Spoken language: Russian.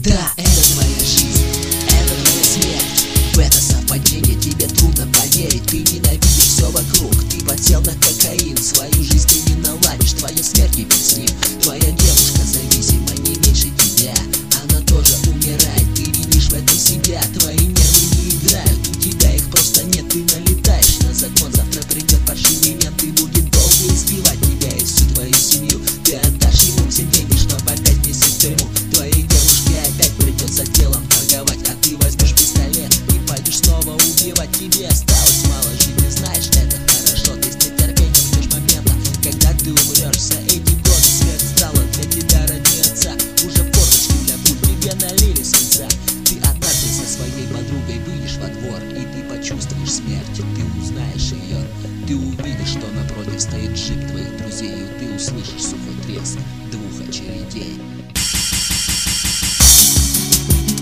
Да, это твоя жизнь, это твоя смерть. В это совпадение тебе трудно поверить. Ты ненавидишь все вокруг, ты подсел на кокаин. Свою жизнь ты не наладишь, твоя смерть не с ним. Твоя девушка зависима не меньше тебя, она тоже умирает, ты винишь в этом себя. Твои нервы не играют, у тебя их просто нет. Ты налетаешь на закон, завтра придет паршивый мент и будет долго избивать тебя и всю твою семью. Ты отдашь ему все деньги, чтобы опять вместе в тюрьму. Твоей девушке опять придется делом торговать, а ты возьмешь пистолет и пойдешь снова убивать. Тебе осталось мало жизни, знаешь, это хорошо. Ты с нетерпением ждешь момента, когда ты умрешь. За эти годы смерть стала для тебя родней отца. Уже форточки для пуль тебе налили свинца. Ты однажды со своей подругой выйдешь во двор, и ты почувствуешь смерть, ты узнаешь ее. Ты увидишь, что напротив стоит джип твоих друзей, и ты услышишь сухой треск двух очередей.